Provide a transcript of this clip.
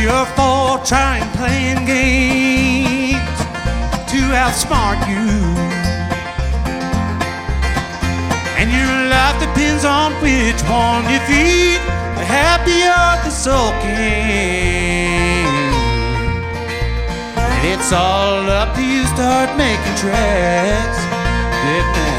your fault trying playing games to outsmart you. And your life depends on which one you feed, the happy or the sulking. And it's all up to you, start making tracks.